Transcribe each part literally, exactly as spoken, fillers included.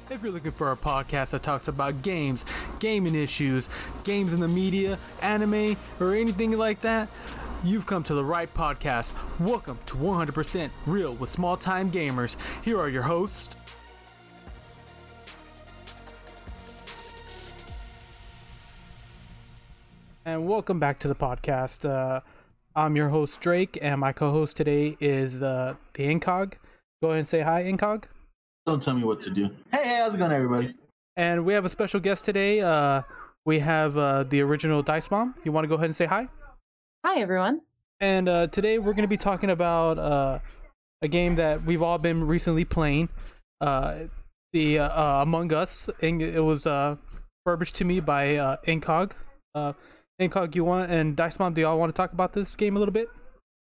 If you're looking for a podcast that talks about games, gaming issues, games in the media, anime, or anything like that, you've come to the right podcast. Welcome to one hundred percent Real with Small Time Gamers. Here are your hosts. And welcome back to the podcast. Uh, I'm your host, Drake, and my co-host today is uh, the Incog. Go ahead and say hi, Incog. Don't tell me what to do. Hey, hey, how's it going, everybody? And we have a special guest today. Uh, we have uh, the original Dice Mom. You want to go ahead and say hi? Hi, everyone. And uh, today we're going to be talking about uh, a game that we've all been recently playing, uh, the uh, uh, Among Us. And it was uh, refurbished to me by uh, Incog. Uh, Incog, you want and Dice Mom, do y'all want to talk about this game a little bit?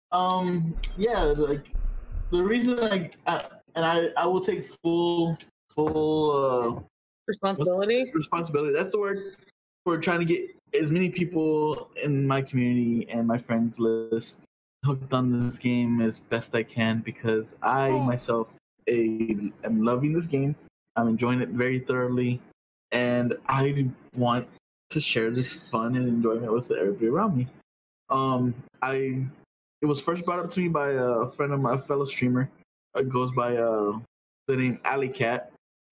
Um, yeah, like the reason I, I and I, I will take full, full uh, responsibility. Responsibility. That's the word. For trying to get as many people in my community and my friends list hooked on this game as best I can, because I oh. myself a, am loving this game. I'm enjoying it very thoroughly, and I want to share this fun and enjoyment with everybody around me. Um, I it was first brought up to me by a friend of my, a fellow streamer. It goes by uh, the name Alley Cat,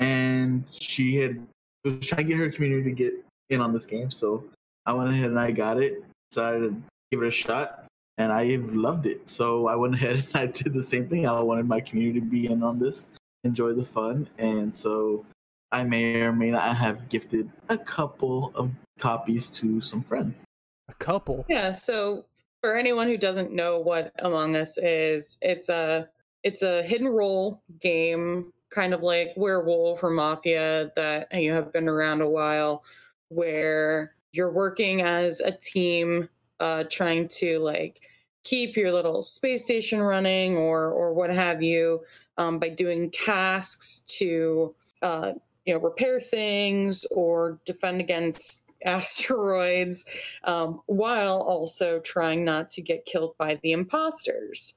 and she had was trying to get her community to get in on this game. So I went ahead and I got it. Decided to give it a shot, and I've loved it. So I went ahead and I did the same thing. I wanted my community to be in on this, enjoy the fun, and so I may or may not have gifted a couple of copies to some friends. A couple? Yeah, so for anyone who doesn't know what Among Us is, it's a it's a hidden role game, kind of like Werewolf or Mafia, that you have been around a while, where you're working as a team, uh, trying to like keep your little space station running or or what have you, um, by doing tasks to uh, you know, repair things or defend against asteroids, um, while also trying not to get killed by the imposters.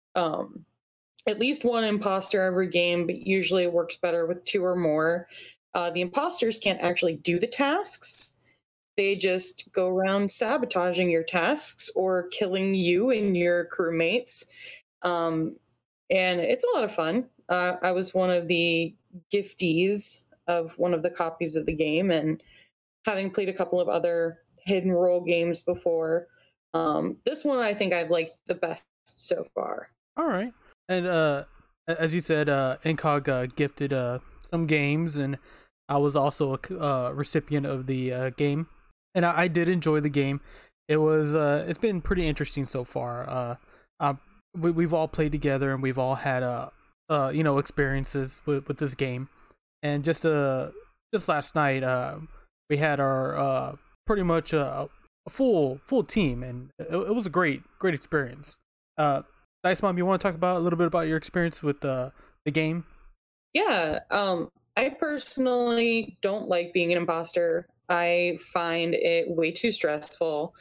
Um, at least one imposter every game, but usually it works better with two or more. Uh, the imposters can't actually do the tasks. They just go around sabotaging your tasks or killing you and your crewmates. Um, and it's a lot of fun. Uh, I was one of the giftees of one of the copies of the game, and having played a couple of other hidden role games before, um, this one I think I've liked the best so far. All right. And uh, as you said, uh, Incog uh, gifted uh, some games, and I was also a uh, recipient of the uh, game, and I, I did enjoy the game. It was uh, it's been pretty interesting so far. Uh, uh, we, we've all played together, and we've all had uh, uh, you know experiences with, with this game. And just uh, just last night, uh, we had our uh, pretty much a, a full full team, and it, it was a great great experience. Uh, Dice Mom, you want to talk about a little bit about your experience with uh, the game? Yeah, um, I personally don't like being an imposter. I find it way too stressful.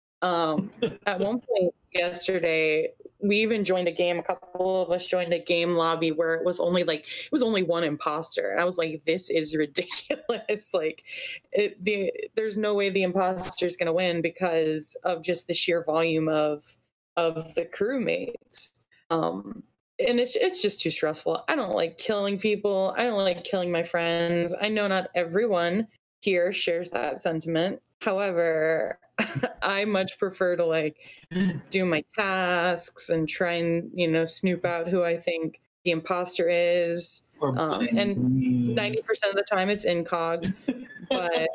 Um, at one point yesterday, we even joined a game. A couple of us joined a game lobby where it was only like it was only one imposter, and I was like, "This is ridiculous! Like, it, the there's no way the imposter is going to win because of just the sheer volume of of the crewmates." Um, and it's it's just too stressful. I don't like killing people. I don't like killing my friends. I know not everyone here shares that sentiment. However, I much prefer to like do my tasks and try and, you know, snoop out who I think the imposter is. Um, and ninety percent of the time it's Incog. But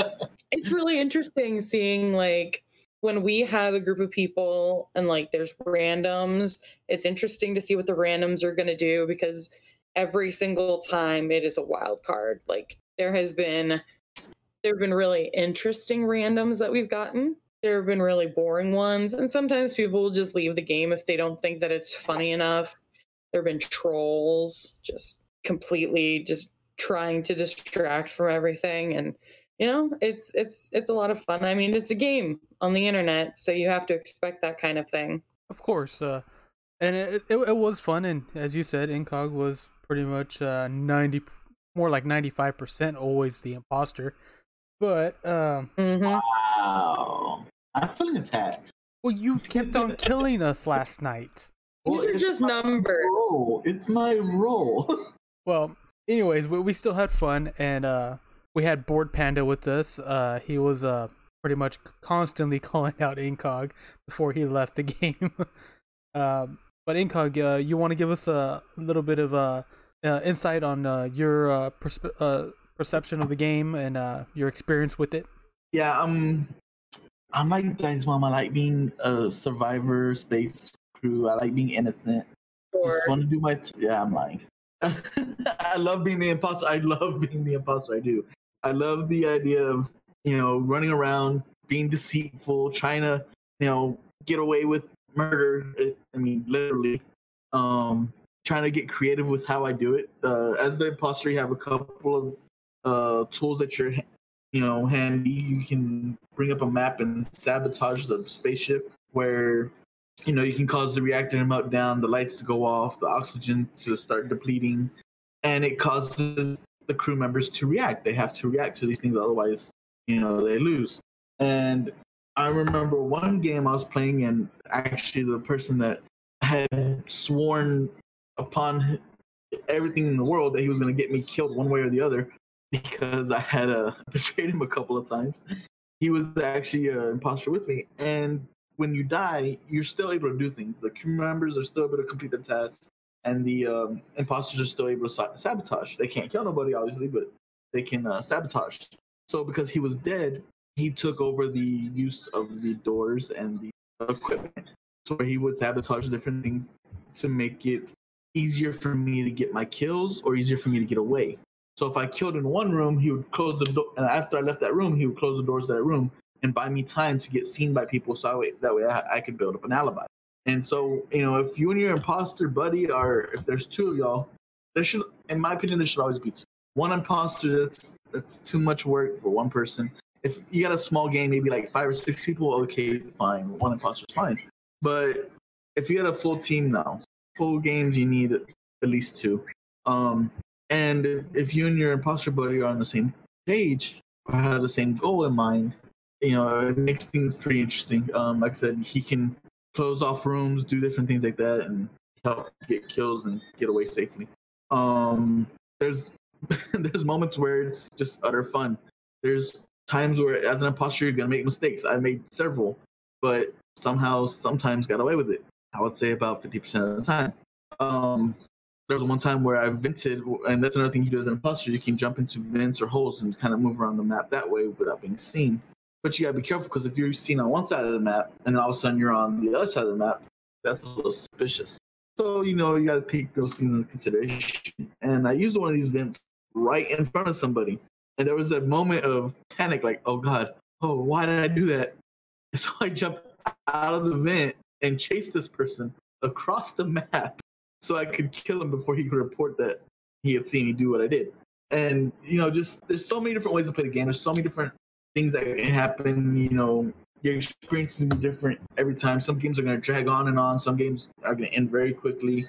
it's really interesting seeing like when we have a group of people and like there's randoms, it's interesting to see what the randoms are going to do, because every single time it is a wild card. Like there has been there have been really interesting randoms that we've gotten. There have been really boring ones. And sometimes people will just leave the game if they don't think that it's funny enough. There have been trolls just completely just trying to distract from everything. And, you know, it's it's it's a lot of fun. I mean, it's a game on the internet, so you have to expect that kind of thing. Of course. Uh, and it, it, it was fun. And as you said, Incog was pretty much uh, ninety more like ninety-five percent always the imposter. But um, Mm-hmm. Wow, I'm feeling attacked. well, you kept on killing us last night. These Well, are it's just my numbers. role. It's my role. Well, anyways, we, we still had fun, and uh, we had Board Panda with us. Uh, he was uh pretty much constantly calling out Incog before he left the game. um, but Incog, uh, you want to give us a little bit of uh, uh insight on uh, your uh, perspe- uh perception of the game and uh your experience with it? Yeah, um, I'm like guys, mom. I like being a survivor space crew. I like being innocent. Or Just want to do my. T- yeah, I'm lying. I love being the imposter. I love being the imposter. I do. I love the idea of you know running around, being deceitful, trying to you know get away with murder. I mean, literally, um, trying to get creative with how I do it. Uh, as the imposter, you have a couple of uh, tools that you're you know handy. You can bring up a map and sabotage the spaceship where you know you can cause the reactor to melt down, the lights to go off, the oxygen to start depleting, and it causes the crew members to react. They have to react to these things, otherwise you know they lose. And I remember one game I was playing, and actually the person that had sworn upon everything in the world that he was going to get me killed one way or the other because I had uh, betrayed him a couple of times. He was actually an imposter with me, and when you die, you're still able to do things. The crew members are still able to complete their tasks, and the um, imposters are still able to sabotage. They can't kill nobody, obviously, but they can uh, sabotage. So because he was dead, he took over the use of the doors and the equipment. So he would sabotage different things to make it easier for me to get my kills or easier for me to get away. So if I killed in one room, he would close the door, and after I left that room, he would close the doors of that room and buy me time to get seen by people, so I, that way I, I could build up an alibi. And so, you know, if you and your imposter buddy, or if there's two of y'all, there should, in my opinion, there should always be two. One imposter, that's that's too much work for one person. If you got a small game, maybe like five or six people, okay, fine. One imposter's fine. But if you got a full team now, full games, you need at least two. Um, and if you and your imposter buddy are on the same page or have the same goal in mind, you know, it makes things pretty interesting. Um, like I said, he can close off rooms, do different things like that, and help get kills and get away safely. Um, there's there's moments where it's just utter fun. There's times where, as an imposter, you're gonna make mistakes. I made several, but somehow, sometimes got away with it. I would say about fifty percent of the time. Um, there was one time where I vented, and that's another thing you do as an imposter. You can jump into vents or holes and kind of move around the map that way without being seen. But you gotta be careful, because if you're seen on one side of the map and then all of a sudden you're on the other side of the map, that's a little suspicious. So, you know, you gotta take those things into consideration. And I used one of these vents right in front of somebody. And there was a moment of panic, like, oh God, oh, why did I do that? And so I jumped out of the vent and chased this person across the map so I could kill him before he could report that he had seen me do what I did. And, you know, just there's so many different ways to play the game. There's so many different things that can happen. You know, your experience is going to be different every time. Some games are going to drag on and on. Some games are going to end very quickly.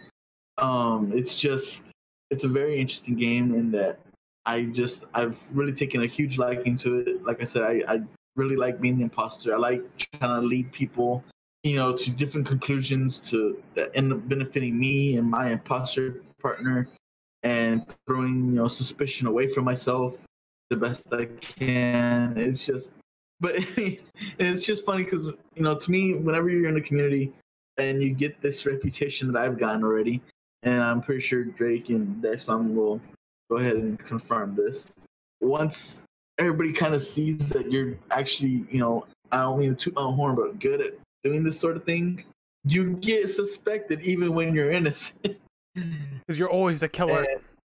Um, it's just, it's a very interesting game in that I just, I've really taken a huge liking to it. Like I said, I, I really like being the imposter. I like trying to lead people, you know, to different conclusions to that end up benefiting me and my imposter partner, and throwing, you know, suspicion away from myself the best I can. It's just, but it's just funny because, you know, to me, whenever you're in a community and you get this reputation that I've gotten already, and I'm pretty sure Drake and Dexfam will go ahead and confirm this. Once everybody kind of sees that you're actually, you know, I don't mean to toot my own horn, but good at doing this sort of thing, you get suspected even when you're innocent. Because you're always a killer.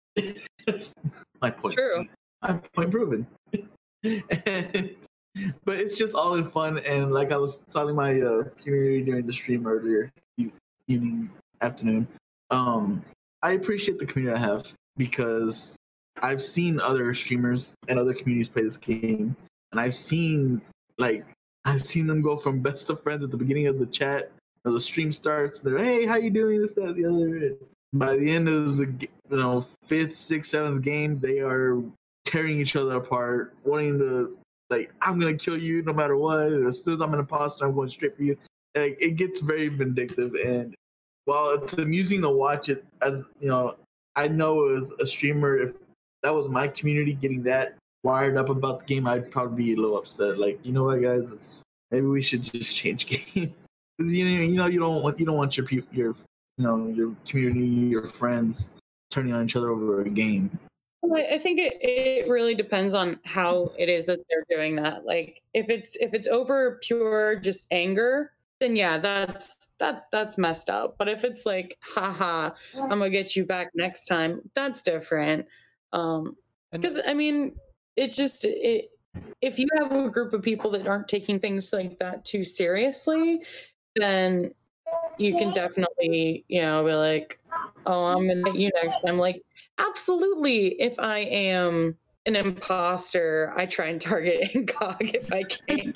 My point. True. My point proven. and, but it's just all in fun, and like I was telling my uh, community during the stream earlier, evening, afternoon, um, I appreciate the community I have, because I've seen other streamers and other communities play this game, and I've seen like I've seen them go from best of friends at the beginning of the chat, or the stream starts. They're, hey, how you doing? This, that, the other. By the end of the you know fifth, sixth, seventh game, they are tearing each other apart, wanting to like, I'm gonna kill you no matter what. As soon as I'm an imposter, I'm going straight for you. Like, it gets very vindictive, and while it's amusing to watch it, as you know, I know as a streamer, if that was my community getting that wired up about the game, I'd probably be a little upset. Like, you know what, guys, it's maybe we should just change game because you know, you know, you don't want you don't want your people, your you know, your community, your friends turning on each other over a game. I think it, it really depends on how it is that they're doing that. Like, if it's if it's over pure just anger, then yeah, that's that's that's messed up. But if it's like, haha, I'm gonna get you back next time, that's different. Um, because I mean, it just it if you have a group of people that aren't taking things like that too seriously, then you can definitely, you know, be like, oh, I'm gonna hit you next time. Like, absolutely. If I am an imposter, I try and target Incog if I can.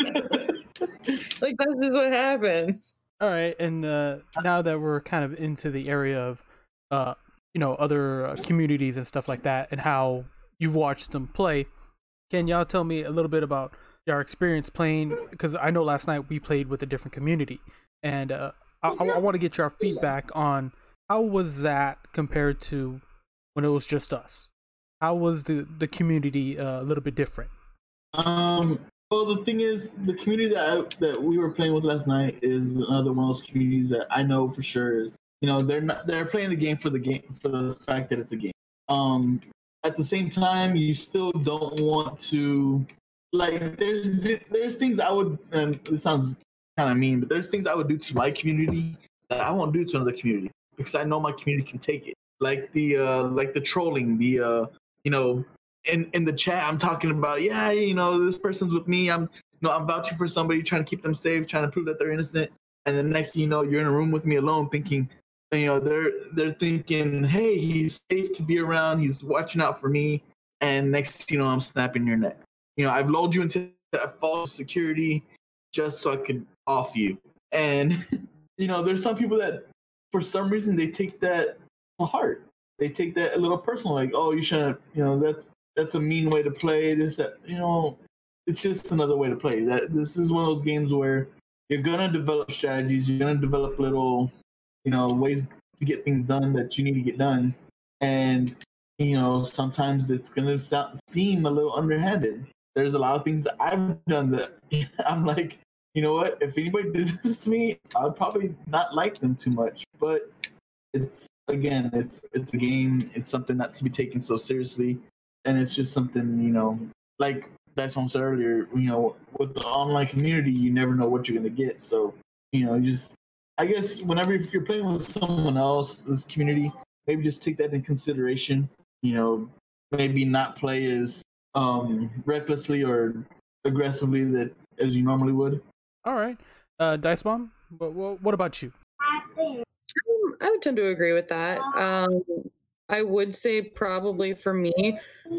Like, that's just what happens. All right, and uh, now that we're kind of into the area of, uh, you know, other uh, communities and stuff like that, and how you've watched them play, can y'all tell me a little bit about your experience playing? Because I know last night we played with a different community, and uh, I, I, I want to get your feedback on how was that compared to when it was just us. How was the the community uh, a little bit different? Um. Well, the thing is, the community that I, that we were playing with last night is another one of those communities that I know for sure is, you know, they're not they're playing the game for the game for the fact that it's a game. Um. At the same time, you still don't want to, like, there's there's things I would, and it sounds kind of mean, but there's things I would do to my community that I won't do to another community because I know my community can take it. Like the uh, like the trolling, the uh, you know, in in the chat, I'm talking about, yeah, you know, this person's with me. I'm, you know, I'm vouching for somebody, trying to keep them safe, trying to prove that they're innocent. And the next thing you know, you're in a room with me alone, thinking, you know, they're they're thinking, hey, he's safe to be around. He's watching out for me. And next thing you know, I'm snapping your neck. You know, I've lulled you into that false security just so I could off you. And you know, there's some people that, for some reason, they take that to heart. They take that a little personal, like, oh, you shouldn't, you know, that's that's a mean way to play. This, that, you know, it's just another way to play. That this is one of those games where you're gonna develop strategies. You're gonna develop little, you know, ways to get things done that you need to get done, and you know, sometimes it's gonna sound, seem a little underhanded. There's a lot of things that I've done that I'm like, you know what? If anybody did this to me, I'd probably not like them too much. But it's, again, it's it's a game. It's something not to be taken so seriously, and it's just something, you know, like that's what I said earlier. You know, with the online community, you never know what you're gonna get. So, you know, just, I guess whenever, if you're playing with someone else's community, maybe just take that in consideration. You know, maybe not play as um, recklessly or aggressively that as you normally would. All right, uh, Dice Bomb. What, what, what about you? Um, I would tend to agree with that. Um, I would say probably for me,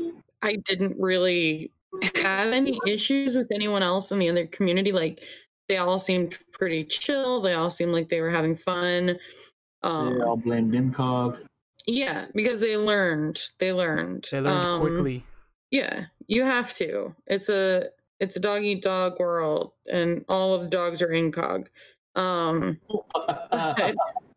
I didn't really have any issues with anyone else in the other community. Like, they all seemed pretty chill. They all seemed like they were having fun. Um, they all blamed Incog. Yeah, because they learned. They learned. They learned um, quickly. Yeah, you have to. It's a it's a dog eat dog world, and all of the dogs are Incog. Um, but,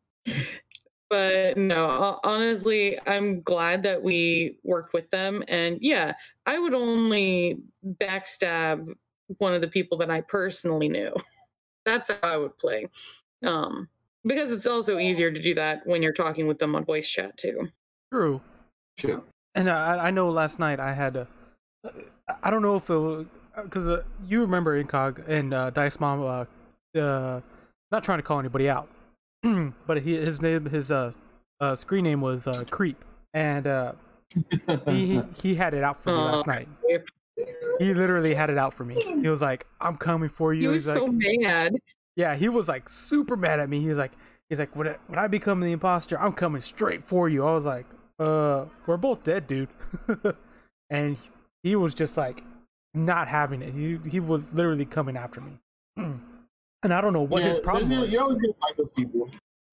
but no, honestly, I'm glad that we worked with them. And yeah, I would only backstab one of the people that I personally knew. That's how I would play. Um, because it's also easier to do that when you're talking with them on voice chat too. True. True. And I, I know last night I had a, I don't know if it was, because uh, you remember Incog and uh, Dice Mom, uh, uh, not trying to call anybody out, but he, his name, his uh, uh, screen name was uh, Creep, and uh, he, he he had it out for me last night. He literally had it out for me. He was like, "I'm coming for you." He was He's so like, mad. Yeah, he was like super mad at me. He was like, he's like, when I, when I become the imposter, I'm coming straight for you. I was like, uh, we're both dead, dude. And he was just like not having it. He he was literally coming after me. And I don't know what yeah, his problem was. You're always gonna find those people.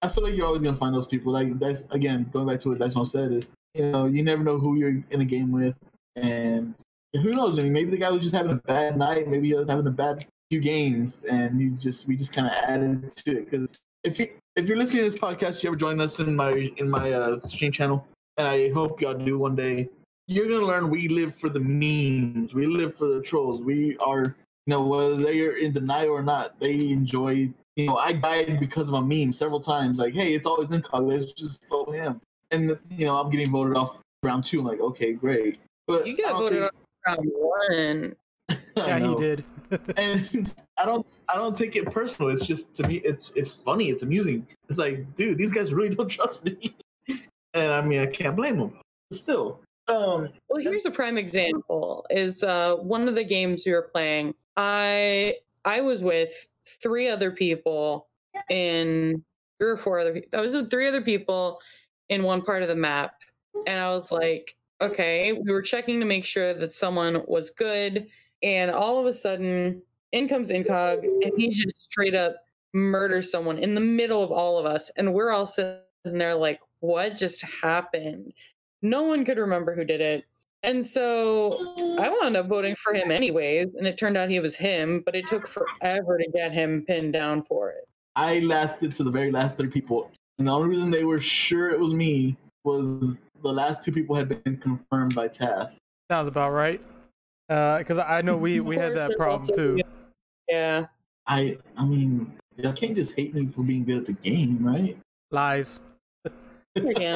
I feel like you're always gonna find those people. Like that's again going back to what Dyson said is, you know, you never know who you're in a game with, and who knows? I mean, maybe the guy was just having a bad night. Maybe he was having a bad few games, and you just we just kind of added to it. Because if you if you're listening to this podcast, you ever join us in my in my uh, stream channel, and I hope y'all do one day. You're gonna learn we live for the memes. We live for the trolls. We are, you know, whether they're in denial or not, they enjoy. You know, I died because of a meme several times. Like, hey, it's always Incog. Let's just vote him. And you know, I'm getting voted off round two. I'm like, okay, great. But you got voted think... off round one. Yeah, he did. And I don't, I don't take it personal. It's just to me, it's it's funny. It's amusing. It's like, dude, these guys really don't trust me. And I mean, I can't blame them. But still. Um, well, here's a prime example. Is uh, one of the games we were playing. I I was with three other people in three or four other. I was with three other people in one part of the map, and I was like, okay, we were checking to make sure that someone was good, and all of a sudden, in comes Incog, and he just straight up murders someone in the middle of all of us, and we're all sitting there like, what just happened? No one could remember who did it. And so I wound up voting for him anyways, and it turned out he was him, but it took forever to get him pinned down for it. I lasted to the very last three people, and the only reason they were sure it was me was the last two people had been confirmed by task. Sounds about right. Because uh, I know we, we had that problem too. Yeah. I I mean, y'all can't just hate me for being good at the game, right? Lies. Yeah.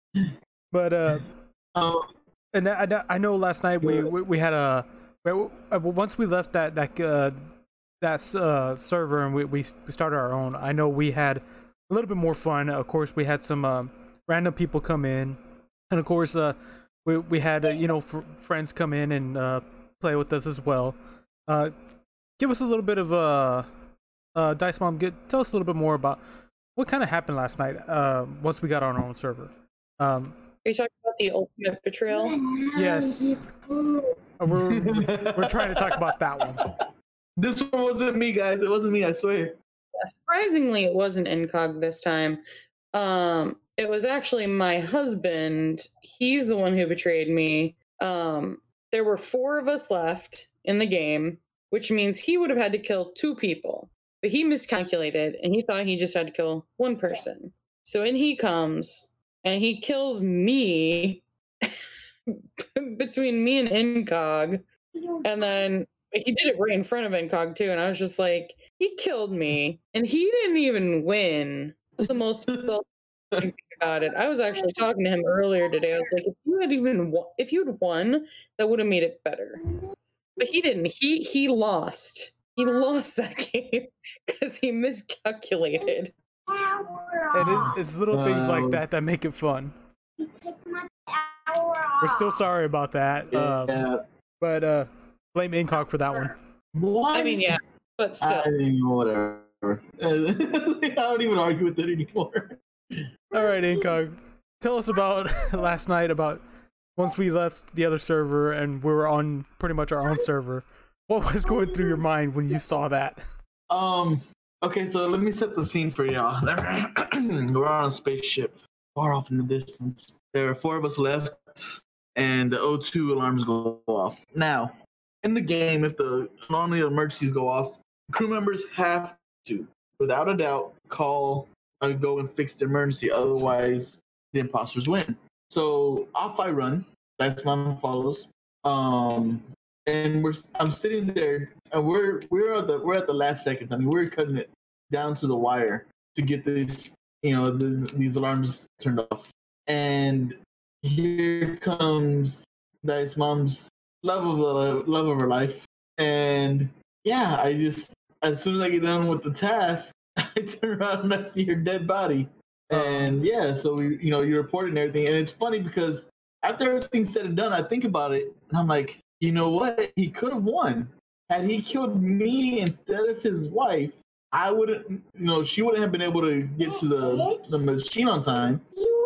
But uh, um, and I, I know last night we we, we had a once we left that that uh, that uh, server and we we started our own. I know we had a little bit more fun. Of course, we had some uh, random people come in, and of course, uh, we we had uh, you know f- friends come in and uh, play with us as well. Uh, give us a little bit of uh, uh, Dice Mom. Get tell us a little bit more about what kind of happened last night. Uh, once we got on our own server. Um, Are you talking about the ultimate betrayal? Yes. Uh, we're, we're trying to talk about that one. This one wasn't me, guys. It wasn't me, I swear. Yeah, surprisingly, it wasn't Incog this time. Um, it was actually my husband. He's the one who betrayed me. Um, there were four of us left in the game, which means he would have had to kill two people. But he miscalculated, and he thought he just had to kill one person. So in he comes... and he kills me between me and Incog. And then he did it right in front of Incog too. And I was just like, he killed me. And he didn't even win. It's the most insulting thing about it. I was actually talking to him earlier today. I was like, if you had even won, if you had won, that would have made it better. But he didn't. He he lost. He lost that game because he miscalculated. And it, it's little uh, things like that that make it fun. We're still sorry about that. Yeah. Um, but uh, blame Incog for that one. What? I mean, yeah, but still. I mean, whatever. I don't even argue with it anymore. All right, Incog. Tell us about last night, about once we left the other server and we were on pretty much our own server. What was going through your mind when you saw that? Um... Okay, so let me set the scene for y'all. We're on a spaceship, far off in the distance. There are four of us left, and the O two alarms go off. Now, in the game, if the normally emergencies go off, crew members have to, without a doubt, call or go and fix the emergency. Otherwise, the imposters win. So off I run. That's my follows. Um, and we're I'm sitting there. And we're we're at the we're at the last seconds. I mean, we're cutting it down to the wire to get this, you know, this, these alarms turned off. And here comes Dice Mom's love of the love of her life. And yeah, I just as soon as I get done with the task, I turn around and I see her dead body. And yeah, so we, you know, you report it and everything. And it's funny because after everything's said and done, I think about it and I'm like, you know what? He could have won. Had he killed me instead of his wife, I wouldn't, you know, she wouldn't have been able to get to the, the machine on time.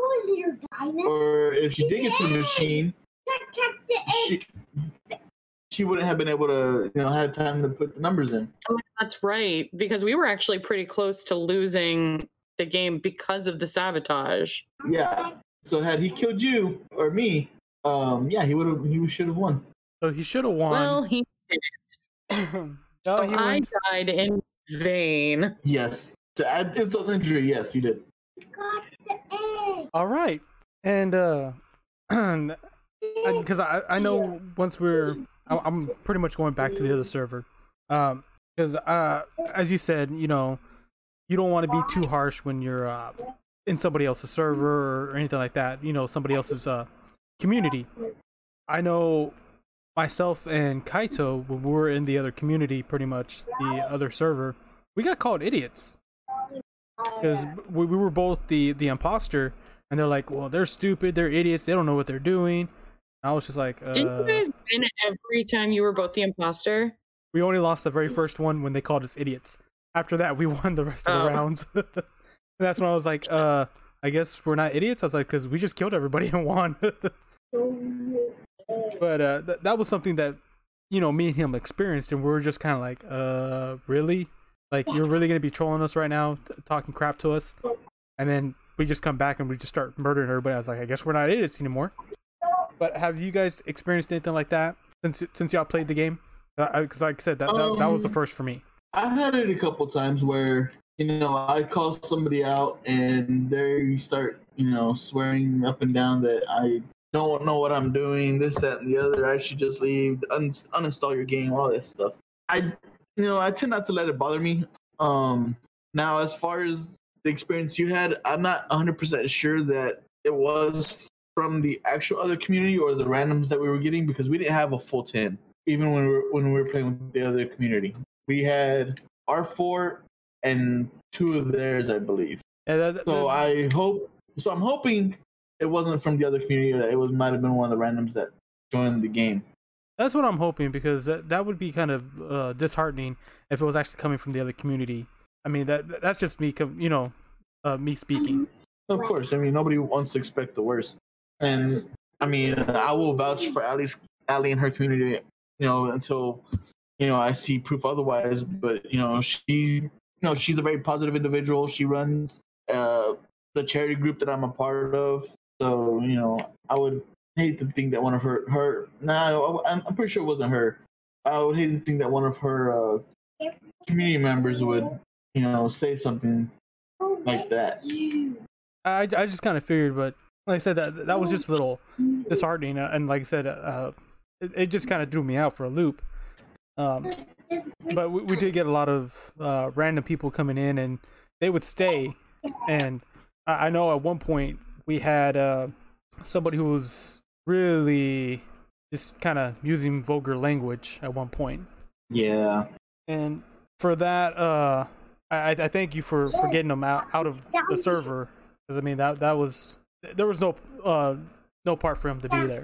Or if she did get to the machine, she, she wouldn't have been able to, you know, had time to put the numbers in. Oh, that's right, because we were actually pretty close to losing the game because of the sabotage. Yeah. So had he killed you or me, um, yeah, he would have. He should have won. So he should have won. Well, he didn't. no, so he I went... died in vain. Yes. To add insult to injury, yes, you did. All right, and uh, because I I know once we're I'm pretty much going back to the other server, um, because uh, as you said, you know, you don't want to be too harsh when you're uh in somebody else's server or anything like that. You know, somebody else's uh community. I know myself and Kaito, when we were in the other community, pretty much the other server, we got called idiots because we, we were both the the imposter, and they're like, well, they're stupid, they're idiots, they don't know what they're doing. And I was just like, uh, didn't you guys win every time you were both the imposter? We only lost the very first one when they called us idiots. After that, we won the rest of oh. the rounds. That's when I was like, uh I guess we're not idiots. I was like, because we just killed everybody and won. But uh th- that was something that, you know, me and him experienced, and we were just kind of like, uh really, like, you're really gonna be trolling us right now, t- talking crap to us? And then we just come back and we just start murdering everybody. I was like, I guess we're not idiots anymore. But have you guys experienced anything like that since since y'all played the game? Because like I said, that, that that was the first for me. I had it a couple times where, you know, I call somebody out and there you start, you know, swearing up and down that I don't know what I'm doing, this, that, and the other. I should just leave, un- uninstall your game, all this stuff. I, you know, I tend not to let it bother me. Um, now, as far as the experience you had, I'm not one hundred percent sure that it was from the actual other community or the randoms that we were getting, because we didn't have a full ten, even when we were, when we were playing with the other community. We had our four and two of theirs, I believe. Yeah, that, that, so that, I hope. So I'm hoping it wasn't from the other community. That it was might have been one of the randoms that joined the game. That's what I'm hoping, because that that would be kind of uh, disheartening if it was actually coming from the other community. I mean, that that's just me, you know, uh, me speaking. Of course, I mean, nobody wants to expect the worst, and I mean, I will vouch for Allie's Allie and her community, you know, until, you know, I see proof otherwise. But, you know, she, you know, she's a very positive individual. She runs uh, the charity group that I'm a part of. So, you know, I would hate to think that one of her, her, nah, I'm, I'm pretty sure it wasn't her. I would hate to think that one of her uh, community members would, you know, say something like that. I, I just kind of figured, but like I said, that that was just a little disheartening. And like I said, uh, it, it just kind of threw me out for a loop. Um, but we, we did get a lot of uh, random people coming in, and they would stay. And I, I know at one point we had uh, somebody who was really just kind of using vulgar language at one point. Yeah. And for that, uh, I, I thank you for, for getting them out, out of the server. Because I mean, that that was, there was no uh, no part for him to be there.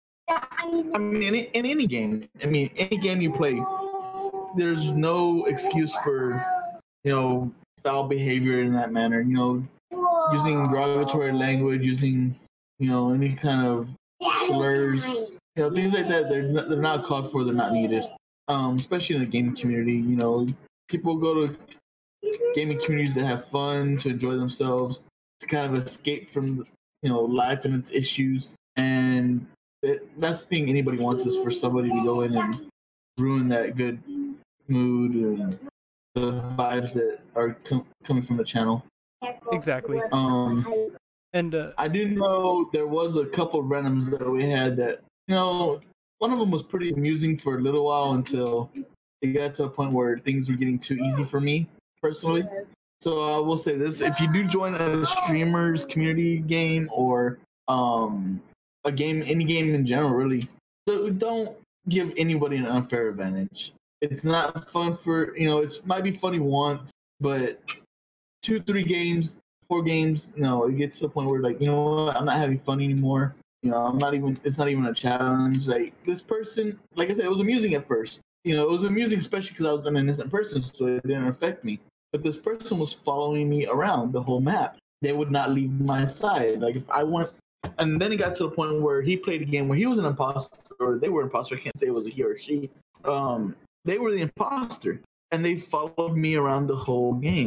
I mean, in, in any game, I mean, any game you play, there's no excuse for, you know, foul behavior in that manner. You know, using derogatory language, using, you know, any kind of slurs, you know, things like that. They're not, they're not called for. They're not needed. Um, especially in the gaming community. You know, people go to gaming communities that have fun, to enjoy themselves, to kind of escape from, you know, life and its issues. And it, that's the thing anybody wants, is for somebody to go in and ruin that good mood and the vibes that are com- coming from the channel. Exactly. Um, and uh, I did know there was a couple of randoms that we had that, you know, one of them was pretty amusing for a little while until it got to a point where things were getting too easy for me personally. So I will say this: if you do join a streamer's community game, or um, a game, any game in general, really, don't give anybody an unfair advantage. It's not fun for, you know, it might be funny once, but two, three games, four games, you know, it gets to the point where, like, you know what, I'm not having fun anymore. You know, I'm not even, it's not even a challenge. Like, this person, like I said, it was amusing at first. You know, it was amusing, especially because I was an innocent person, so it didn't affect me. But this person was following me around the whole map. They would not leave my side. Like, if I went, and then it got to the point where he played a game where he was an imposter, or they were an imposter. I can't say it was a he or she. Um, they were the imposter, and they followed me around the whole game.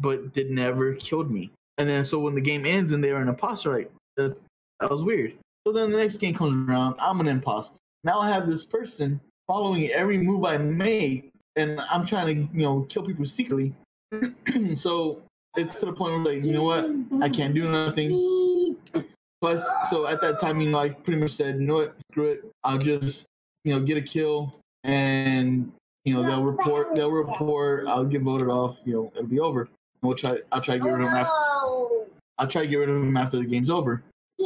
but did never killed me. And then so when the game ends and they're an imposter, like that's that was weird. So then the next game comes around, I'm an imposter. Now I have this person following every move I make, and I'm trying to, you know, kill people secretly. So it's to the point where, like, you know what, I can't do nothing. Plus, so at that time, you know, I pretty much said, you know what, screw it. I'll just, you know, get a kill, and you know they'll report. They'll report. I'll get voted off. You know, it'll be over. And we'll try. I'll try to get rid of him after. I'll try to get rid of him after the game's over.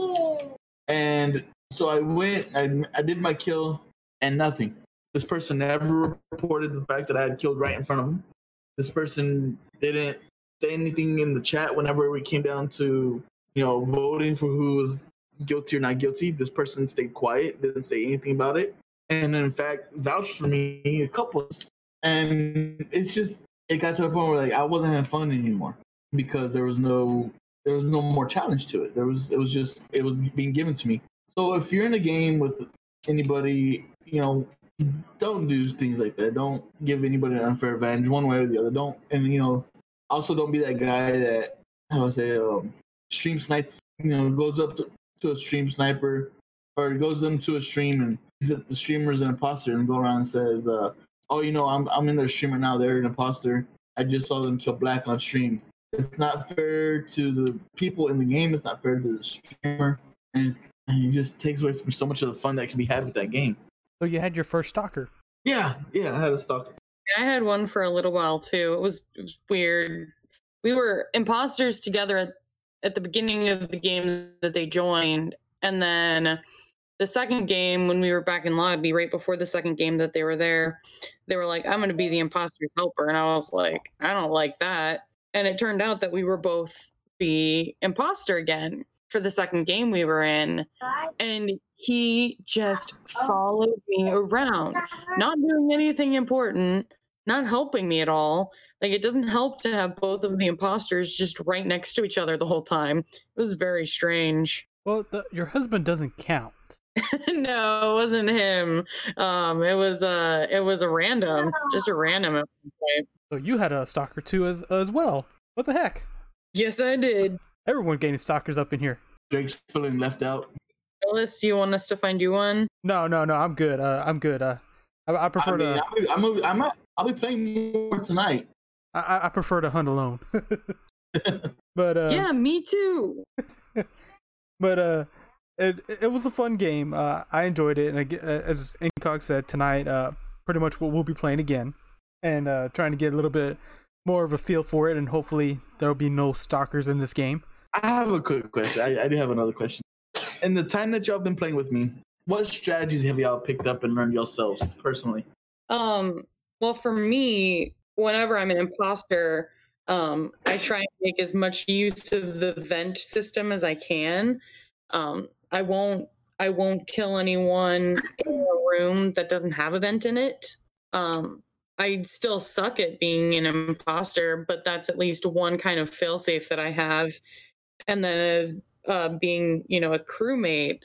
And so I went. I I did my kill, and nothing. This person never reported the fact that I had killed right in front of him. This person didn't say anything in the chat whenever we came down to, you know, voting for who was guilty or not guilty. This person stayed quiet, didn't say anything about it, and in fact vouched for me a couple. And it's just, it got to the point where, like, I wasn't having fun anymore because there was no there was no more challenge to it. There was it was just it was being given to me. So if you're in a game with anybody, you know, don't do things like that. Don't give anybody an unfair advantage one way or the other. Don't, and you know, also don't be that guy that, how do I say, um, stream snipes. You know, goes up to, to a stream sniper, or goes into a stream and sees that the streamer's an imposter, and go around and says, uh, "Oh, you know, I'm I'm in their stream right now. They're an imposter. I just saw them kill Black on stream." It's not fair to the people in the game. It's not fair to the streamer, and, and it just takes away from so much of the fun that can be had with that game. So you had your first stalker. Yeah, yeah, I had a stalker. I had one for a little while too. It was, it was weird. We were imposters together at, at the beginning of the game that they joined, and then the second game, when we were back in lobby, right before the second game that they were there, they were like, "I'm going to be the imposter's helper," and I was like, "I don't like that." And it turned out that we were both the imposter again for the second game we were in, and he just followed me around, not doing anything important, not helping me at all. Like, it doesn't help to have both of the imposters just right next to each other the whole time. It was very strange. Well, the, your husband doesn't count. No, it wasn't him. Um, it was uh, it was a random, just a random. So you had a stalker too, as as well. What the heck? Yes, I did. Everyone getting stalkers up in here. Drake's feeling left out. Ellis, do you want us to find you one? No, no, no. I'm good. Uh, I'm good. Uh, I, I prefer I mean, to. I'll be, I'm, a, I'm a, I'll be playing more tonight. I, I prefer to hunt alone. But uh, yeah, me too. But uh, it it was a fun game. Uh, I enjoyed it, and I, as Incog said tonight, uh, pretty much what we'll be playing again, and uh, trying to get a little bit more of a feel for it, and hopefully there'll be no stalkers in this game. I have a quick question. I, I do have another question. In the time that y'all been playing with me, what strategies have y'all picked up and learned yourselves personally? Um, well, for me, whenever I'm an imposter, um, I try and make as much use of the vent system as I can. Um, I won't, I won't kill anyone in a room that doesn't have a vent in it. Um, I still suck at being an imposter, but that's at least one kind of failsafe that I have. And then as uh, being, you know, a crewmate,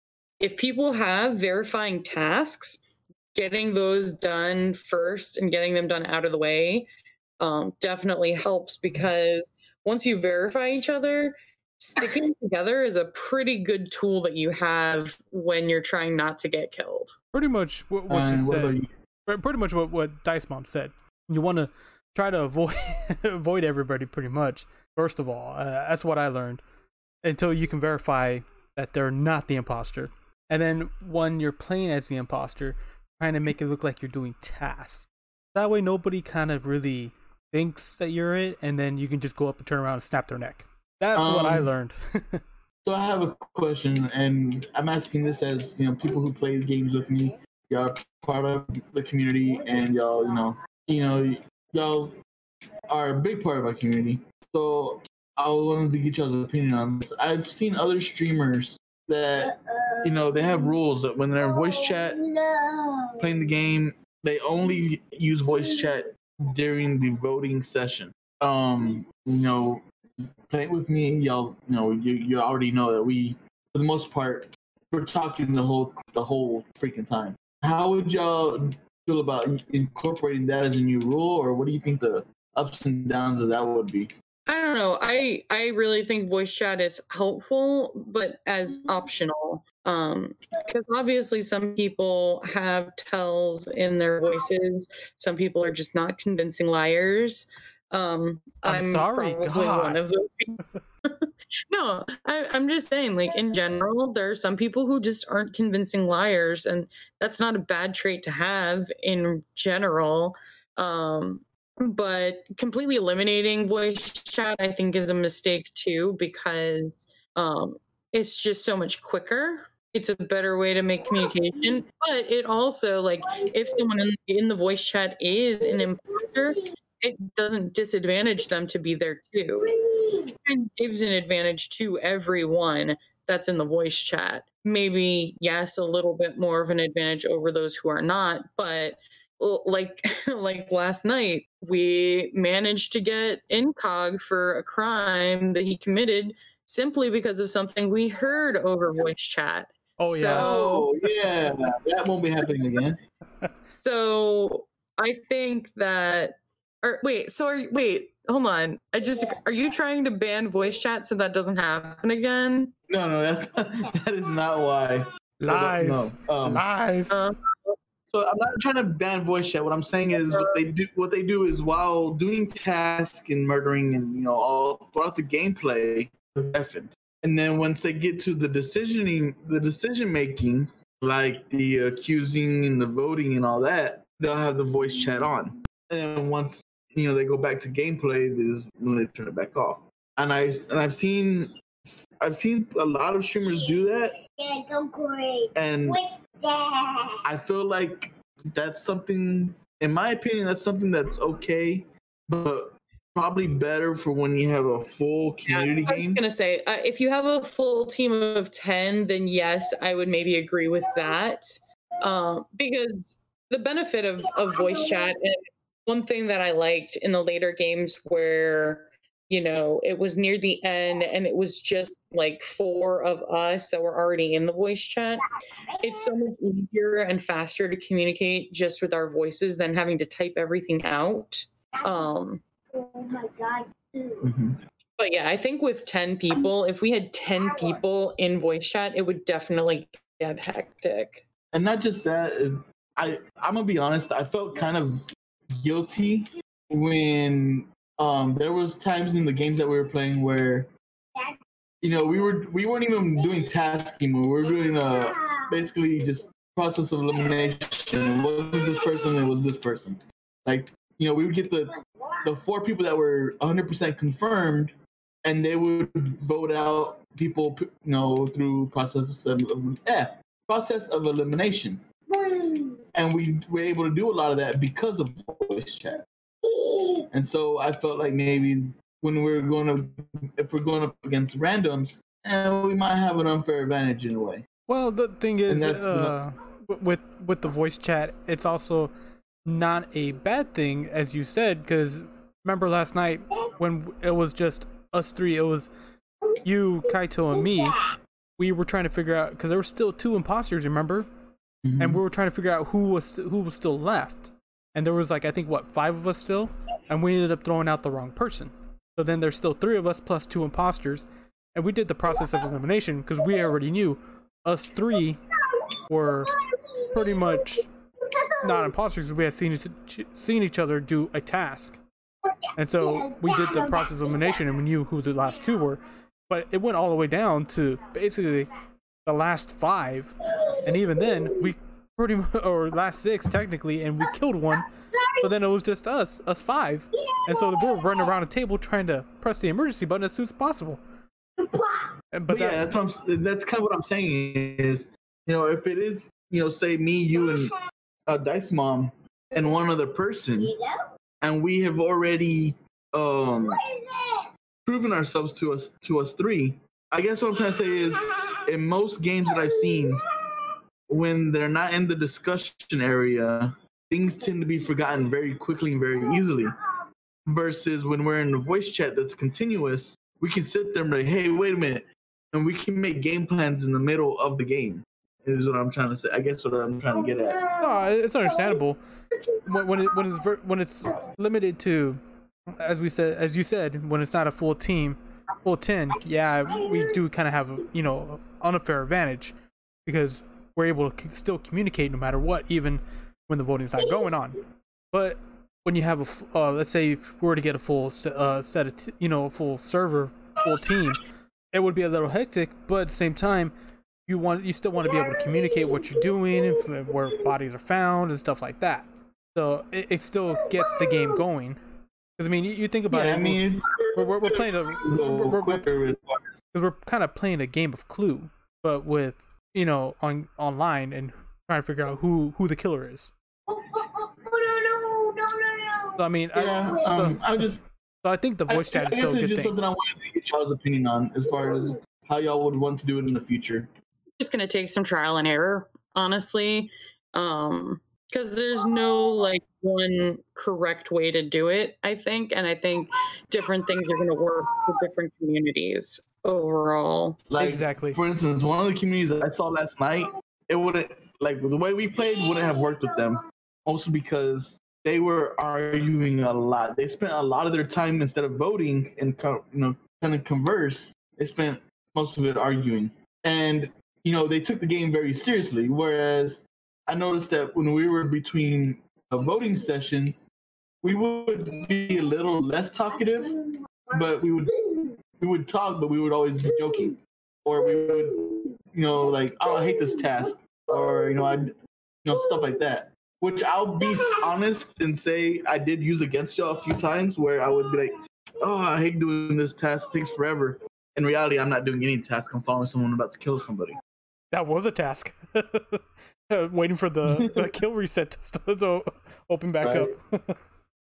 if people have verifying tasks, getting those done first and getting them done out of the way um, definitely helps, because once you verify each other, sticking together is a pretty good tool that you have when you're trying not to get killed. Pretty much what, what Uh, you what said. about you? Pretty much what, what Dice Mom said. You want to try to avoid avoid everybody pretty much. First of all, uh, that's what I learned. Until you can verify that they're not the imposter. And then when you're playing as the imposter, trying to make it look like you're doing tasks. That way nobody kind of really thinks that you're it, and then you can just go up and turn around and snap their neck. That's um, what I learned. So I have a question, and I'm asking this as, you know, people who play games with me. Y'all are part of the community, and y'all, you know, you know, y'all are a big part of our community. So I wanted to get y'all's opinion on this. I've seen other streamers that, you know, they have rules that when they're in voice chat, playing the game, they only use voice chat during the voting session. Um, you know, playing with me, y'all, you know, you, you already know that we, for the most part, we're talking the whole the whole freaking time. How would y'all feel about incorporating that as a new rule, or what do you think the ups and downs that that would be. I don't know. I I really think voice chat is helpful, but as optional. Um, because obviously some people have tells in their voices. Some people are just not convincing liars. Um, I'm, I'm sorry, probably God. one of those people. No, I, I'm just saying, like, in general, there are some people who just aren't convincing liars, and that's not a bad trait to have in general. Um, but completely eliminating voice chat, I think, is a mistake too, because um, it's just so much quicker. It's a better way to make communication, but it also, like, if someone in, in the voice chat is an imposter, it doesn't disadvantage them to be there too. It gives an advantage to everyone that's in the voice chat. Maybe, yes, a little bit more of an advantage over those who are not, but like like last night, we managed to get incog for a crime that he committed simply because of something we heard over voice chat. Oh yeah. So, Oh yeah, that won't be happening again. so I think that. Or wait, so are you, wait, hold on. I just are you trying to ban voice chat so that doesn't happen again? No, no, that's that is not why. Lies. No, um, Lies. Uh, So I'm not trying to ban voice chat. What I'm saying is what they do. What they do is while doing tasks and murdering and you know all throughout the gameplay, effing. And then once they get to the decisioning, the decision making, like the accusing and the voting and all that, they'll have the voice chat on. And then once you know they go back to gameplay, this is when they turn it back off. And I and I've seen I've seen a lot of streamers do that. Yeah, go great. And What's that? I feel like that's something, in my opinion, that's something that's okay, but probably better for when you have a full community I was game. gonna say, uh, if you have a full team of ten, then yes, I would maybe agree with that. Um, because the benefit of, of voice chat, and one thing that I liked in the later games where, you know, it was near the end and it was just like four of us that were already in the voice chat. It's so much easier and faster to communicate just with our voices than having to type everything out. Um, Oh my god. Mm-hmm. but yeah, I think with ten people, if we had ten people in voice chat, it would definitely get hectic. And not just that, is I I'm gonna be honest, I felt kind of guilty when um there was times in the games that we were playing where you know we were we weren't even doing tasking, we were doing uh basically just process of elimination. It wasn't this person, it was this person. Like, you know, we would get the the four people that were one hundred percent confirmed, and they would vote out people, you know, through process of yeah, process of elimination. And we were able to do a lot of that because of voice chat. And so I felt like maybe when we're going to, if we're going up against randoms, eh, we might have an unfair advantage in a way. Well, the thing is, And that's uh, w- with with the voice chat, it's also not a bad thing, as you said, because remember last night when it was just us three, it was you, Kaito, and me. We were trying to figure out, because there were still two imposters, remember? Mm-hmm. And we were trying to figure out who was who was still left. And there was like, I think, what, five of us still? And we ended up throwing out the wrong person. So then there's still three of us plus two imposters. And we did the process of elimination because we already knew us three were pretty much not imposters. We had seen, seen each other do a task. And so we did the process of elimination and we knew who the last two were. But it went all the way down to basically the last five. And even then, we pretty much, or last six technically, and we killed one. So then it was just us, us five. And so we were running around a table trying to press the emergency button as soon as possible. But, But yeah, that, that's what I'm, that's kind of what I'm saying is, you know, if it is, you know, say me, you, and uh, Dice Mom, and one other person, and we have already um, proven ourselves to us to us three. I guess what I'm trying to say is, in most games that I've seen, when they're not in the discussion area, things tend to be forgotten very quickly and very easily. Versus when we're in the voice chat that's continuous, we can sit there and be like, hey, wait a minute. And we can make game plans in the middle of the game, is what I'm trying to say. I guess what I'm trying to get at. no, it's understandable. When, when, it, when, it's ver- when it's limited to as we said, as you said, when it's not a full team, full ten, yeah, we do kind of have a, you know, unfair advantage because we're able to still communicate no matter what, even when the voting's not going on. But when you have a, uh, let's say if we were to get a full uh, set of, t- you know, a full server, full team, it would be a little hectic. But at the same time, you want, you still want to be able to communicate what you're doing and where bodies are found and stuff like that. So it, it still gets the game going. Because I mean, you, you think about Yeah, it. I mean, we're, we're, we're playing a we're, we're, quicker with because we're kind of playing a game of Clue, but with, you know, on online and trying to figure out who who the killer is. Oh, oh, oh, oh, no, no, no, no, no. So I mean, Yeah, I, um, so, I just so I think the voice I, chat I is guess still a it's good just thing. something I wanted to get y'all's opinion on as far as how y'all would want to do it in the future. Just gonna take some trial and error, honestly, um, because there's no like one correct way to do it. I think, and I think different things are gonna work for different communities overall. Like, Exactly. For instance, one of the communities that I saw last night, it wouldn't like the way we played wouldn't have worked with them. Also because they were arguing a lot. They spent a lot of their time instead of voting and co- you know trying to converse. They spent most of it arguing, and you know they took the game very seriously. Whereas I noticed that when we were between uh, voting sessions, we would be a little less talkative, but we would we would talk, but we would always be joking, or we would, you know, like, oh, I hate this task, or you know, I, you know, stuff like that. Which I'll be honest and say I did use against y'all a few times, where I would be like, oh, I hate doing this task; it takes forever. In reality, I'm not doing any task. I'm following someone about to kill somebody. That was a task. Waiting for the, the kill reset to, start, to open back Right. up.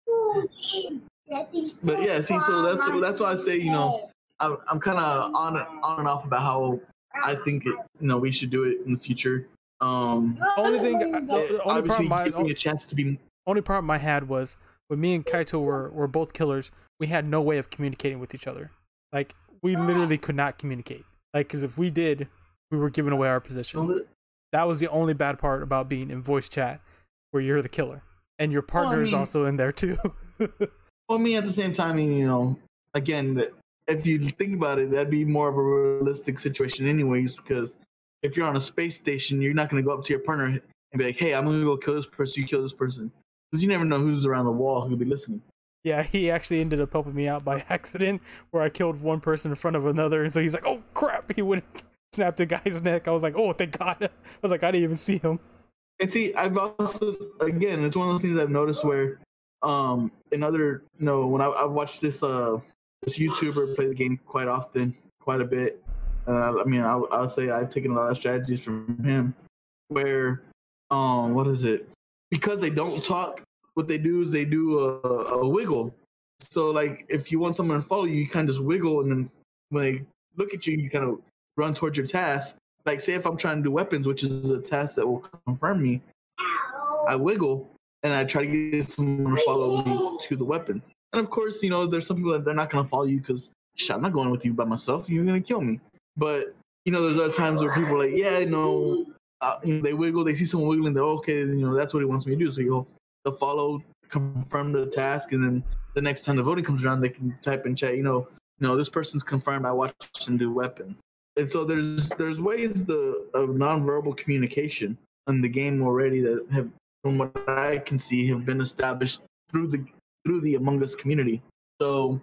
But yeah, see, so that's that's why I say, you know, I'm I'm kind of on on and off about how I think it, you know, we should do it in the future. Um, Only thing, it the only obviously problem, I, gives me a chance to be. only problem I had was when me and Kaito were, were both killers, we had no way of communicating with each other. Like, we literally could not communicate. Like, because if we did, we were giving away our position. That was the only bad part about being in voice chat, where you're the killer. And your partner Well, I is mean- also in there, too. Well, me at the same time, I mean, you know, again, if you think about it, that'd be more of a realistic situation, anyways. Because if you're on a space station, you're not going to go up to your partner and be like, "Hey, I'm going to go kill this person. You kill this person," because you never know who's around the wall who could be listening. Yeah, he actually ended up helping me out by accident, where I killed one person in front of another, and so he's like, "Oh crap!" He went and snapped the guy's neck. I was like, "Oh, thank God!" I was like, "I didn't even see him." And see, I've also, again, it's one of those things I've noticed where, um, in other, you know, when I, I've watched this, uh, this YouTuber play the game quite often, quite a bit. Uh, I mean, I'll, I'll say I've taken a lot of strategies from him, where, um, what is it? Because they don't talk, what they do is they do a, a wiggle. So, like, if you want someone to follow you, you kind of just wiggle, and then when they look at you, you kind of run towards your task. Like, say if I'm trying to do weapons, which is a task that will confirm me, I wiggle and I try to get someone to follow me to the weapons. And of course, you know, there's some people that they're not going to follow you because I'm not going with you by myself. You're going to kill me. But, you know, there's other times where people are like, yeah, you know, uh, you know, they wiggle, they see someone wiggling, they're okay, you know, that's what he wants me to do. So you'll they'll follow, confirm the task, and then the next time the voting comes around, they can type in chat, you know, you know, this person's confirmed. I watched them do weapons. And so there's there's ways the, of nonverbal communication in the game already that have, from what I can see, have been established through the through the Among Us community. So,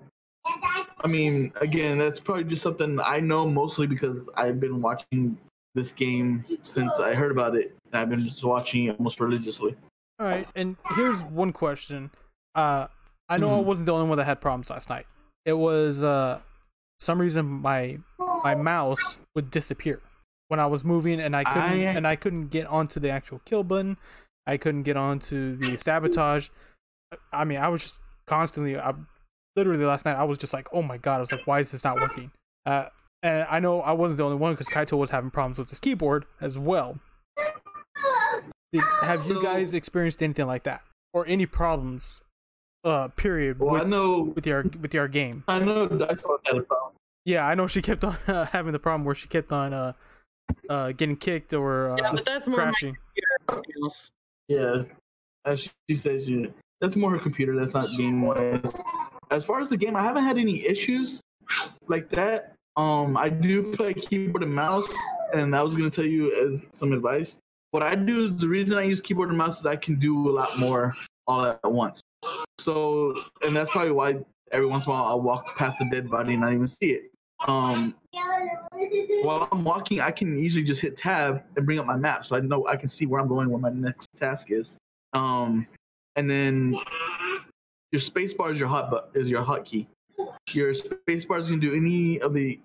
I mean, again, that's probably just something I know mostly because I've been watching this game since I heard about it, and I've been just watching it almost religiously. All right, and here's one question. Uh, I know I Mhm. wasn't the only one that had problems last night. It was uh, some reason my my mouse would disappear when I was moving, and I couldn't I- and I couldn't get onto the actual kill button. I couldn't get onto the sabotage. I mean, I was just constantly. I, literally last night, I was just like, "Oh my god!" I was like, "Why is this not working?" Uh, and I know I wasn't the only one because Kaito was having problems with his keyboard as well. Did, have you So- guys experienced anything like that, or any problems? Uh, period. Well, with, I know, with your with your game. I know, Dice had a problem. Yeah, I know she kept on uh, having the problem where she kept on uh, uh, getting kicked or uh, Yeah, but that's more my crashing. computer else. Yeah, as she, she says, she, that's more her computer. That's not game wise. as far as the game, I haven't had any issues like that. Um, I do play keyboard and mouse, and I was gonna tell you as some advice. What I do is the reason I use keyboard and mouse is I can do a lot more all at once. So, and that's probably why every once in a while I'll walk past a dead body and not even see it. Um, while I'm walking, I can easily just hit tab and bring up my map, so I know I can see where I'm going, where my next task is. Um, and then your space bar is your hot but is your hotkey. Your space bars can do any of the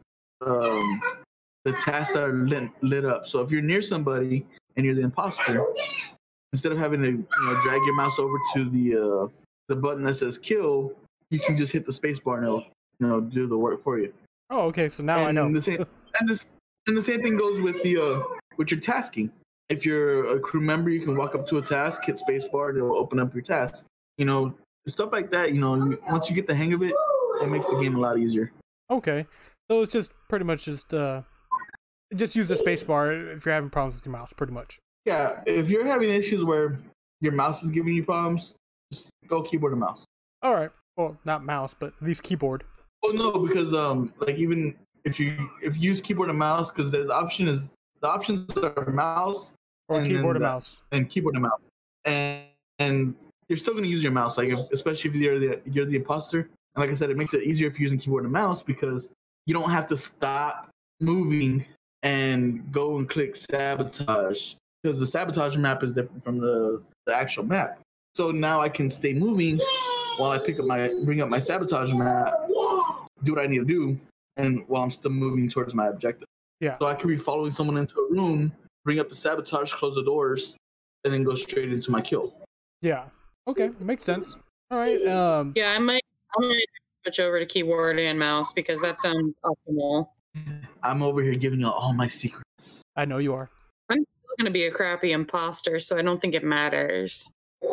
um, the tasks that are lit, lit up. So if you're near somebody and you're the imposter, instead of having to you know drag your mouse over to the uh, the button that says kill, you can just hit the space bar and it'll you know do the work for you. Oh, okay. So now and I know. The same, and this and the same thing goes with the uh, with your tasking. If you're a crew member, you can walk up to a task, hit space bar, and it'll open up your task. You know, stuff like that. You know, once you get the hang of it, it makes the game a lot easier. Okay, so it's just pretty much just uh, just use the space bar if you're having problems with your mouse, pretty much. Yeah, if you're having issues where your mouse is giving you problems, just go keyboard and mouse. All right, well, not mouse, but at least keyboard. Oh no, because um, like even if you if you use keyboard and mouse, because the option is the options are mouse or and keyboard and the, mouse and keyboard and mouse, and and you're still going to use your mouse, like if, especially if you're the you're the imposter. And like I said, it makes it easier if you're using keyboard and mouse because you don't have to stop moving and go and click sabotage because the sabotage map is different from the, the actual map. So now I can stay moving while I pick up my bring up my sabotage map, do what I need to do, and while I'm still moving towards my objective. Yeah. So I could be following someone into a room, bring up the sabotage, close the doors, and then go straight into my kill. Yeah. Okay, makes sense. All right. Um. Yeah, I might. I might switch over to keyboard and mouse because that sounds optimal. I'm over here giving you all my secrets. I know you are. I'm still going to be a crappy imposter, so I don't think it matters.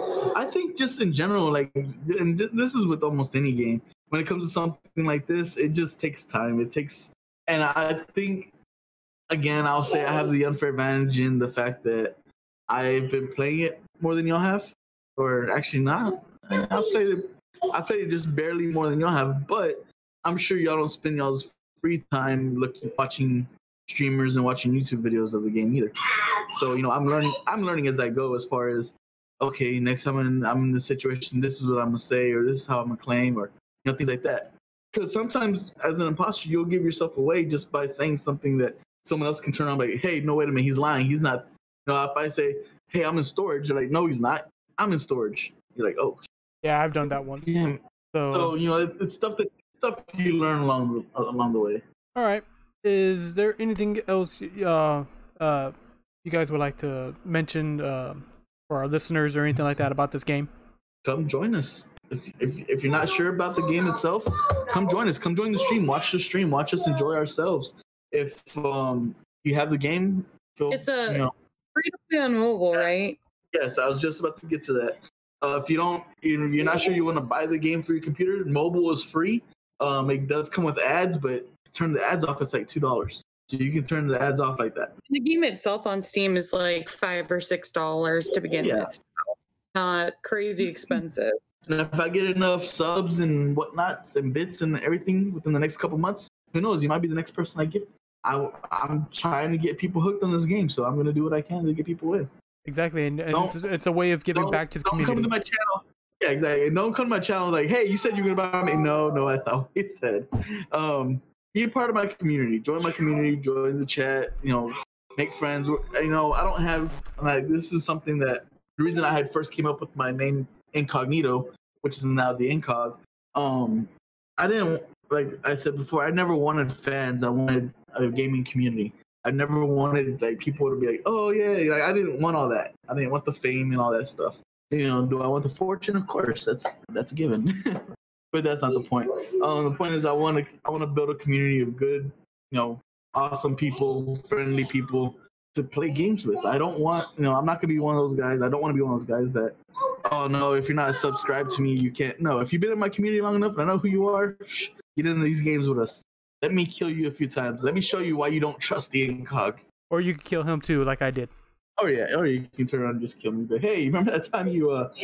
I think just in general, like, and this is with almost any game. When it comes to something like this, it just takes time. It takes, and I think, again, I'll say I have the unfair advantage in the fact that I've been playing it more than y'all have, or actually not. I've played it. I played it just barely more than y'all have, but I'm sure y'all don't spend y'all's free time looking, watching streamers and watching YouTube videos of the game either. So you know, I'm learning. I'm learning as I go. As far as okay, next time I'm in, I'm in this situation, this is what I'm gonna say, or this is how I'm gonna claim, or you know, things like that. Because sometimes, as an imposter, you'll give yourself away just by saying something that someone else can turn on, like, "Hey, no, wait a minute, he's lying. He's not." You know, if I say, "Hey, I'm in storage," they're like, "No, he's not. I'm in storage." You're like, "Oh." Yeah, I've done that once. Yeah. So, So you know, it, it's stuff that stuff you learn along the, along the way. all right. Is there anything else uh uh you guys would like to mention uh, for our listeners or anything like that about this game? Come join us. If if if you're not sure about the game itself, come join us. Come join the stream. Watch the stream. Watch us enjoy ourselves. If um you have the game, feel, It's a you know, free to play on mobile, right? yes, I was just about to get to that. Uh, if you don't, you're you're not sure you want to buy the game for your computer, mobile is free. Um, it does come with ads, but to turn the ads off, it's like two dollars. So you can turn the ads off like that. The game itself on Steam is like five or six dollars to begin Yeah. with. It's not crazy expensive. And if I get enough subs and whatnots and bits and everything within the next couple months, who knows? You might be the next person I gift. I, I'm trying to get people hooked on this game, so I'm going to do what I can to get people in. Exactly, and, and Don't- it's, it's a way of giving Don't- back to the don't community. come to my channel. Yeah, exactly. Don't come to my channel like, hey, you said you were going to buy me. No, no, that's not what you said. Um, be a part of my community. Join my community. Join the chat. You know, make friends. You know, I don't have, like, this is something that, the reason I had first came up with my name Incognito, which is now the Incog, um, I didn't, like I said before, I never wanted fans. I wanted a gaming community. I never wanted like people to be like, oh yeah, like, I didn't want all that. I didn't want the fame and all that stuff. You know, do I want the fortune? Of course, that's that's a given. But that's not the point. Um, the point is, I want to I want to build a community of good, you know, awesome people, friendly people to play games with. I don't want, you know, I'm not gonna be one of those guys. I don't want to be one of those guys that, oh no, if you're not subscribed to me, you can't. No, if you've been in my community long enough and I know who you are, shh, get into these games with us. Let me kill you a few times. Let me show you why you don't trust the Incog. Or you could kill him too, like I did. Oh yeah, or you can turn around and just kill me. But hey, remember that time you uh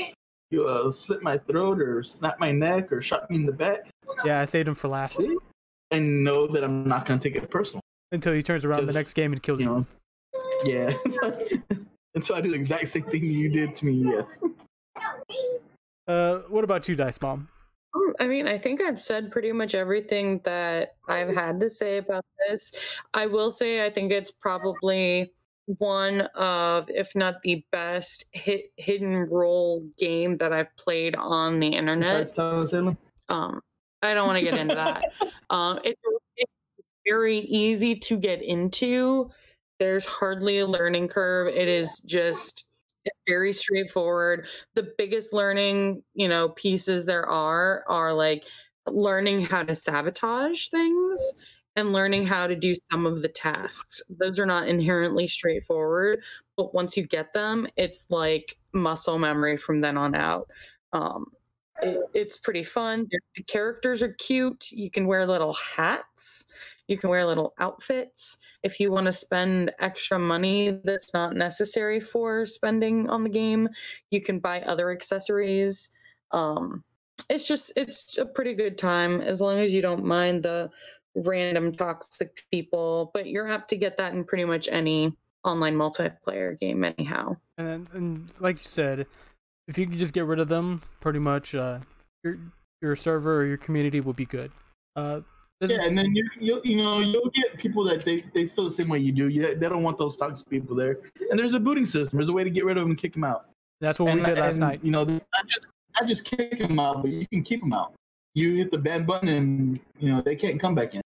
you uh, slit my throat or snap my neck or shot me in the back. Yeah, I saved him for last. See? And know that I'm not gonna take it personal Until he turns around the Just, next game and kills you you. know. Yeah. Until I do the exact same thing you did to me. Yes. Uh, what about you, Dice Mom? Um, I mean, I think I've said pretty much everything that I've had to say about this. I will say I think it's probably one of, if not the best, hit hidden role game that I've played on the internet. Besides Silent Salem? Um, I don't want to get into that. Um, it's, it's very easy to get into. There's hardly a learning curve. It is just very straightforward. The biggest learning, you know, pieces there are are like learning how to sabotage things and learning how to do some of the tasks. Those are not inherently straightforward, but once you get them, it's like muscle memory from then on out. Um, it, it's pretty fun. The characters are cute. You can wear little hats. You can wear little outfits. If you want to spend extra money that's not necessary for spending on the game, you can buy other accessories. Um, it's just, it's a pretty good time as long as you don't mind the random toxic people, but you're apt to get that in pretty much any online multiplayer game anyhow. And, and like you said, if you could just get rid of them, pretty much uh, your your server or your community will be good. Uh, Yeah, and then you you you know you'll get people that they, they feel the same way you do. You, they don't want those toxic people there. And there's a booting system. There's a way to get rid of them and kick them out. That's what and, we did last and, night. You know, not just not just kick them out, but you can keep them out. You hit the ban button, and you know they can't come back in.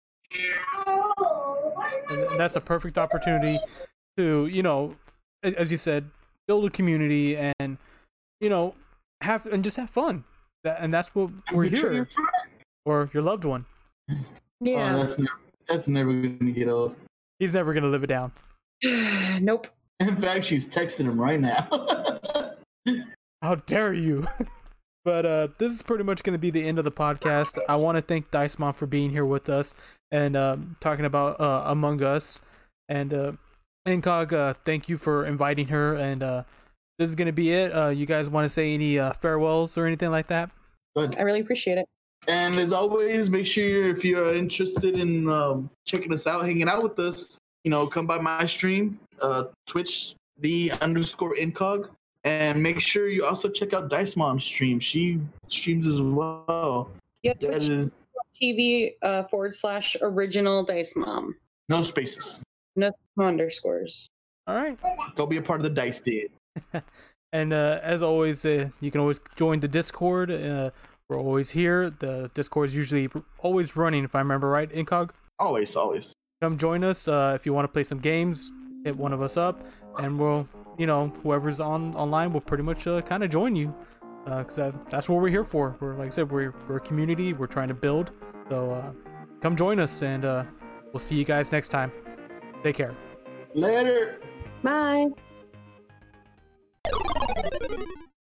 And that's a perfect opportunity to, you know, as you said, build a community and, you know, have and just have fun. That, and that's what we're Betray here your friend. or your loved one. Yeah. Oh, that's never, that's never gonna get old. He's never gonna live it down. Nope. In fact, she's texting him right now. How dare you? But uh, this is pretty much going to be the end of the podcast. I want to thank Dice Mom for being here with us and um, talking about uh, Among Us. And uh, Incog, uh, thank you for inviting her. And uh, this is going to be it. Uh, you guys want to say any uh, farewells or anything like that? But, I really appreciate it. and as always, make sure if you're interested in um, checking us out, hanging out with us, you know, come by my stream, uh, Twitch the underscore Incog. And make sure you also check out Dice Mom's stream. She streams as well. Yeah, That Twitch is T V uh, forward slash original Dice Mom. no spaces. No underscores. All right. Go be a part of the Dice Den. And uh, as always, uh, you can always join the Discord. Uh, we're always here. The Discord is usually always running, if I remember right, Incog? Always, always. Come join us. Uh, if you want to play some games, hit one of us up. And we'll, you know, whoever's on online will pretty much uh, kind of join you. Because uh, that's what we're here for. We're, like I said, we're, we're a community. We're trying to build. So uh, come join us. And uh, we'll see you guys next time. Take care. Later. Bye.